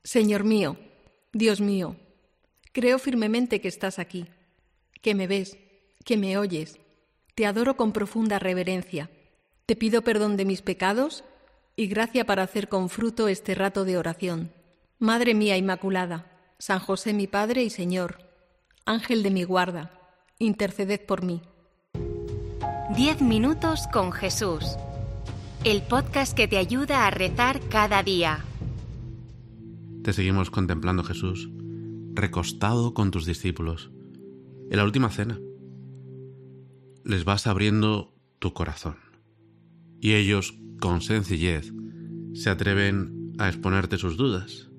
Señor mío, Dios mío, creo firmemente que estás aquí, que me ves, que me oyes. Te adoro con profunda reverencia. Te pido perdón de mis pecados y gracia para hacer con fruto este rato de oración. Madre mía Inmaculada, San José mi Padre y Señor, Ángel de mi guarda, interceded por mí. 10 minutos con Jesús. El podcast que te ayuda a rezar cada día. Te seguimos contemplando, Jesús, recostado con tus discípulos, en la última cena. Les vas abriendo tu corazón y ellos, con sencillez, se atreven a exponerte sus dudas.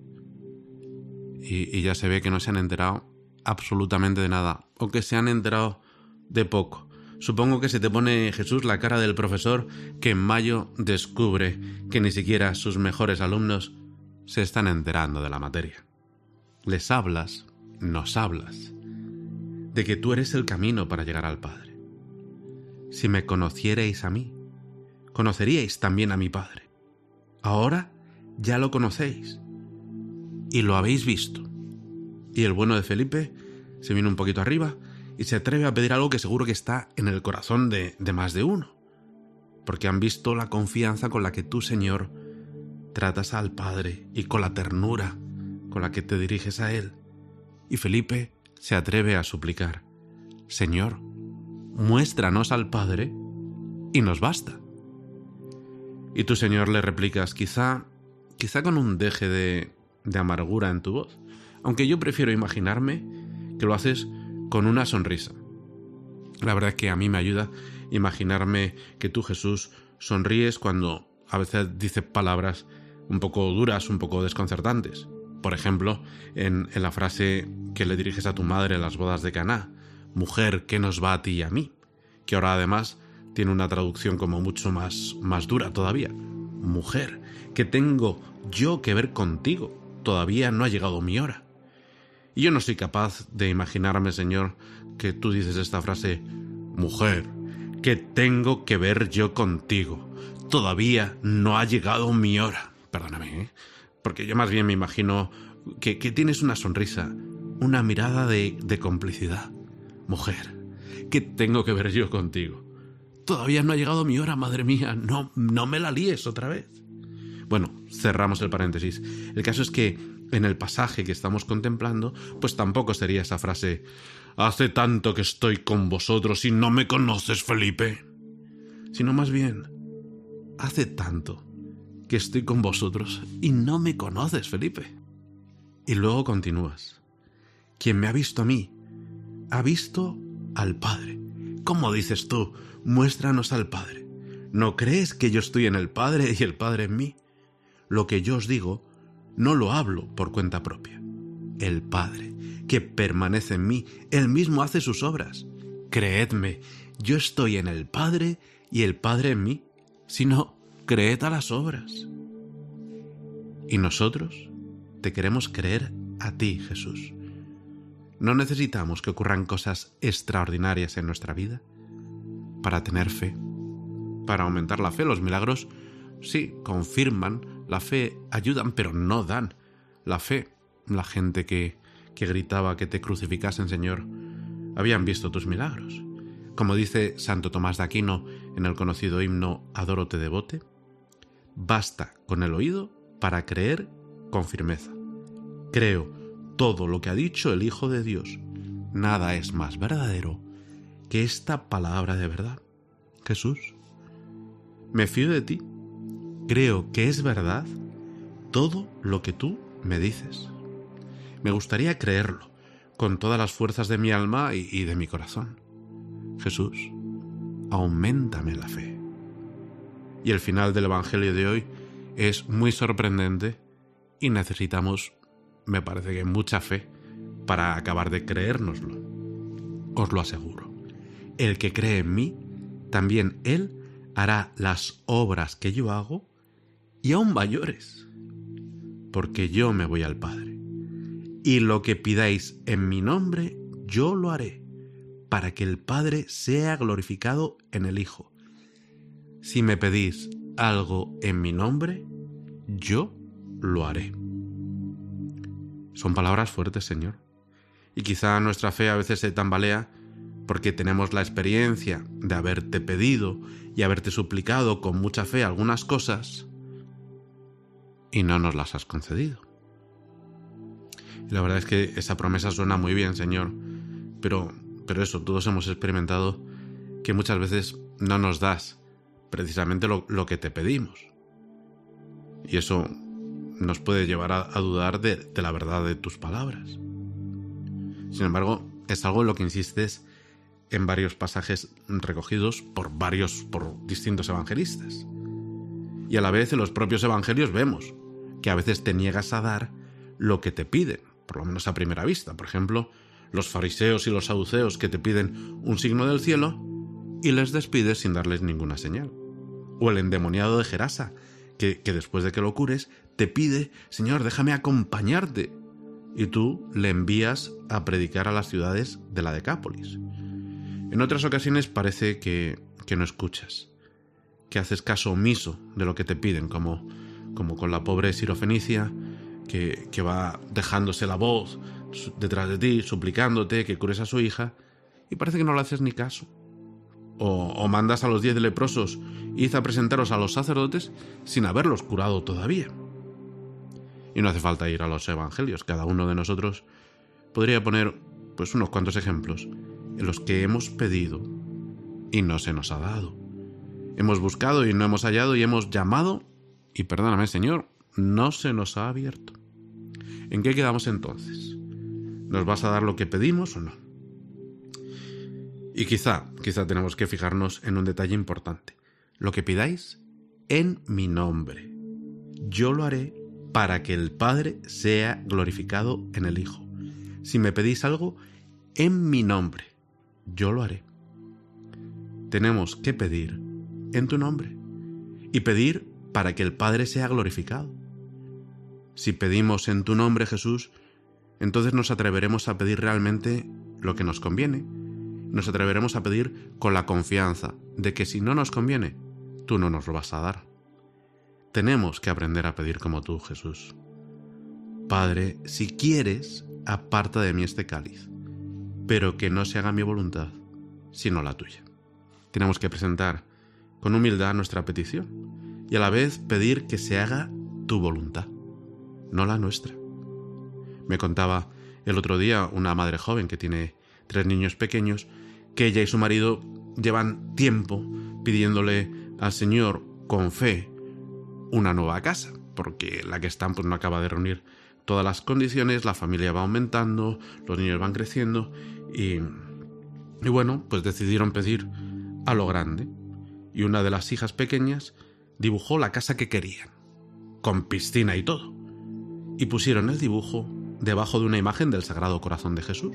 Y ya se ve que no se han enterado absolutamente de nada, o que se han enterado de poco. Supongo que se te pone, Jesús, la cara del profesor que en mayo descubre que ni siquiera sus mejores alumnos se están enterando de la materia. Les hablas, nos hablas, de que tú eres el camino para llegar al Padre. Si me conocierais a mí, conoceríais también a mi Padre. Ahora ya lo conocéis y lo habéis visto. Y el bueno de Felipe se viene un poquito arriba y se atreve a pedir algo que seguro que está en el corazón de más de uno, porque han visto la confianza con la que tú, Señor, tratas al Padre y con la ternura con la que te diriges a Él. Y Felipe se atreve a suplicar: Señor, muéstranos al Padre y nos basta. Y tú, Señor, le replicas, quizá con un deje de amargura en tu voz, aunque yo prefiero imaginarme que lo haces con una sonrisa. La verdad es que a mí me ayuda imaginarme que tú, Jesús, sonríes cuando a veces dices palabras un poco duras, un poco desconcertantes. Por ejemplo, en la frase que le diriges a tu madre en las bodas de Caná: mujer, ¿qué nos va a ti y a mí? Que ahora además tiene una traducción como mucho más dura todavía. Mujer, ¿qué tengo yo que ver contigo? Todavía no ha llegado mi hora. Y yo no soy capaz de imaginarme, Señor, que tú dices esta frase: mujer, ¿qué tengo que ver yo contigo? Todavía no ha llegado mi hora. Perdóname, ¿eh? Porque yo más bien me imagino que tienes una sonrisa, una mirada de complicidad. Mujer, ¿qué tengo que ver yo contigo? Todavía no ha llegado mi hora, madre mía, no me la líes otra vez. Bueno, cerramos el paréntesis. El caso es que en el pasaje que estamos contemplando, pues tampoco sería esa frase: hace tanto que estoy con vosotros y no me conoces, Felipe. Sino más bien: hace tanto que estoy con vosotros y no me conoces, Felipe. Y luego continúas: quien me ha visto a mí, ha visto al Padre. ¿Cómo dices tú? Muéstranos al Padre. ¿No crees que yo estoy en el Padre y el Padre en mí? Lo que yo os digo, no lo hablo por cuenta propia. El Padre, que permanece en mí, Él mismo hace sus obras. Creedme, yo estoy en el Padre y el Padre en mí. Si no, creed a las obras. Y nosotros te queremos creer a ti, Jesús. No necesitamos que ocurran cosas extraordinarias en nuestra vida para tener fe, para aumentar la fe. Los milagros sí confirman la fe, ayudan, pero no dan la fe. La gente que gritaba que te crucificasen, Señor, habían visto tus milagros. Como dice Santo Tomás de Aquino en el conocido himno Adoro te devote: basta con el oído para creer con firmeza. Creo todo lo que ha dicho el Hijo de Dios. Nada es más verdadero que esta palabra de verdad. Jesús, me fío de ti. Creo que es verdad todo lo que tú me dices. Me gustaría creerlo con todas las fuerzas de mi alma y de mi corazón. Jesús, auméntame la fe. Y el final del Evangelio de hoy es muy sorprendente y necesitamos, me parece que mucha fe para acabar de creérnoslo. Os lo aseguro. El que cree en mí, también él hará las obras que yo hago y aún mayores, porque yo me voy al Padre. Y lo que pidáis en mi nombre, yo lo haré, para que el Padre sea glorificado en el Hijo. Si me pedís algo en mi nombre, yo lo haré. Son palabras fuertes, Señor. Y quizá nuestra fe a veces se tambalea porque tenemos la experiencia de haberte pedido y haberte suplicado con mucha fe algunas cosas y no nos las has concedido. Y la verdad es que esa promesa suena muy bien, Señor, pero eso, todos hemos experimentado que muchas veces no nos das precisamente lo que te pedimos. Y eso nos puede llevar a dudar de la verdad de tus palabras. Sin embargo, es algo en lo que insistes en varios pasajes recogidos por distintos evangelistas. Y a la vez en los propios evangelios vemos que a veces te niegas a dar lo que te piden, por lo menos a primera vista. Por ejemplo, los fariseos y los saduceos que te piden un signo del cielo y les despides sin darles ninguna señal. O el endemoniado de Gerasa, que después de que lo cures, te pide: Señor, déjame acompañarte. Y tú le envías a predicar a las ciudades de la Decápolis. En otras ocasiones parece que no escuchas, que haces caso omiso de lo que te piden, como con la pobre sirofenicia que va dejándose la voz detrás de ti, suplicándote que cures a su hija, y parece que no le haces ni caso. O mandas a los 10 leprosos: id a presentaros a los sacerdotes, sin haberlos curado todavía. Y no hace falta ir a los evangelios. Cada uno de nosotros podría poner pues unos cuantos ejemplos en los que hemos pedido y no se nos ha dado. Hemos buscado y no hemos hallado, y hemos llamado y, perdóname, Señor, no se nos ha abierto. ¿En qué quedamos entonces? ¿Nos vas a dar lo que pedimos o no? Y quizá tenemos que fijarnos en un detalle importante. Lo que pidáis en mi nombre, yo lo haré para que el Padre sea glorificado en el Hijo. Si me pedís algo en mi nombre, yo lo haré. Tenemos que pedir en tu nombre y pedir para que el Padre sea glorificado. Si pedimos en tu nombre, Jesús, entonces nos atreveremos a pedir realmente lo que nos conviene. Nos atreveremos a pedir con la confianza de que si no nos conviene, tú no nos lo vas a dar. Tenemos que aprender a pedir como tú, Jesús. Padre, si quieres, aparta de mí este cáliz, pero que no se haga mi voluntad, sino la tuya. Tenemos que presentar con humildad nuestra petición y a la vez pedir que se haga tu voluntad, no la nuestra. Me contaba el otro día una madre joven que tiene 3 niños pequeños, que ella y su marido llevan tiempo pidiéndole al Señor con fe una nueva casa, porque la que están pues no acaba de reunir todas las condiciones, la familia va aumentando, los niños van creciendo y bueno, pues decidieron pedir a lo grande. Y una de las hijas pequeñas dibujó la casa que querían, con piscina y todo, y pusieron el dibujo debajo de una imagen del Sagrado Corazón de Jesús.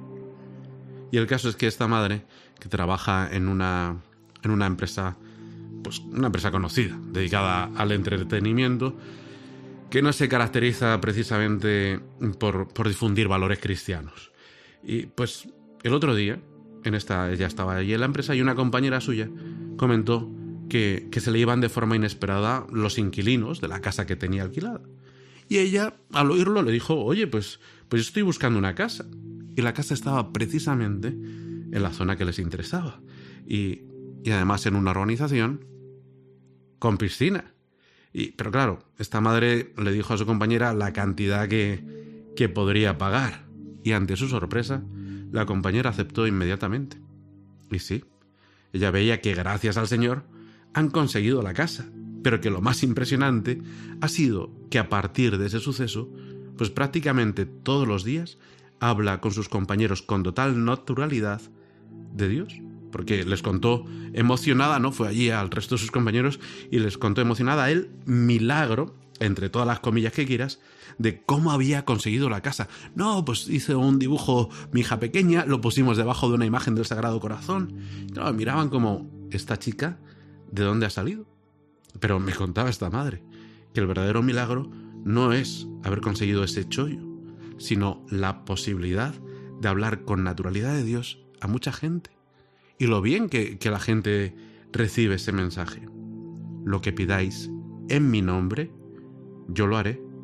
Y el caso es que esta madre, que trabaja en una empresa, pues una empresa conocida, dedicada al entretenimiento, que no se caracteriza precisamente por difundir valores cristianos. Y pues el otro día, ella estaba allí en la empresa y una compañera suya comentó que se le iban de forma inesperada los inquilinos de la casa que tenía alquilada. Y ella, al oírlo, le dijo: oye, pues estoy buscando una casa. Y la casa estaba precisamente en la zona que les interesaba. Y además en una urbanización con piscina. Pero claro, esta madre le dijo a su compañera la cantidad que podría pagar. Y ante su sorpresa, la compañera aceptó inmediatamente. Y sí, ella veía que gracias al Señor han conseguido la casa. Pero que lo más impresionante ha sido que a partir de ese suceso, pues prácticamente todos los días habla con sus compañeros con total naturalidad de Dios. Porque les contó emocionada, ¿no? Fue allí al resto de sus compañeros y les contó emocionada el milagro, entre todas las comillas que quieras, de cómo había conseguido la casa. No, pues hice un dibujo mi hija pequeña, lo pusimos debajo de una imagen del Sagrado Corazón. Y claro, miraban como, ¿esta chica de dónde ha salido? Pero me contaba esta madre que el verdadero milagro no es haber conseguido ese chollo, sino la posibilidad de hablar con naturalidad de Dios a mucha gente. Y lo bien que la gente recibe ese mensaje. Lo que pidáis en mi nombre, yo lo haré,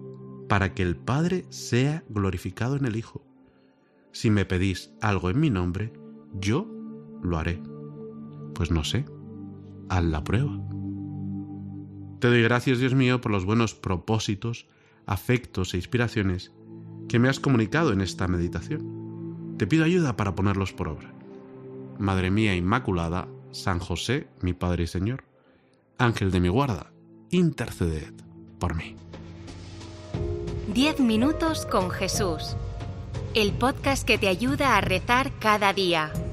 para que el Padre sea glorificado en el Hijo. Si me pedís algo en mi nombre, yo lo haré. Pues no sé, haz la prueba. Te doy gracias, Dios mío, por los buenos propósitos, afectos e inspiraciones que me has comunicado en esta meditación. Te pido ayuda para ponerlos por obra. Madre mía Inmaculada, San José, mi Padre y Señor, Ángel de mi guarda, interceded por mí. 10 minutos con Jesús. El podcast que te ayuda a rezar cada día.